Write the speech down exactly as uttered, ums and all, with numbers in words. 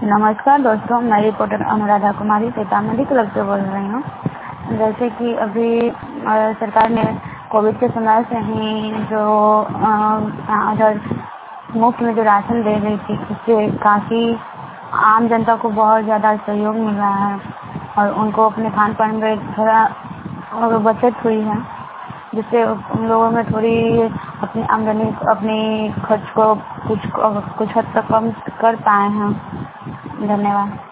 नमस्कार दोस्तों, मैं रिपोर्टर अनुराधा कुमारी सीतामढ़ी क्लब से बोल रही हूँ। जैसे कि अभी अ, सरकार ने कोविड के समय से ही जो अगर मुफ्त में जो राशन दे रही थी, उससे काफ़ी आम जनता को बहुत ज़्यादा सहयोग मिल रहा है और उनको अपने खान पान में थोड़ा बचत हुई है, जिससे उन लोगों में थोड़ी अपनी आमदनी अपनी खर्च को कुछ कुछ हद तक कम कर पाए हैं। धन्यवाद।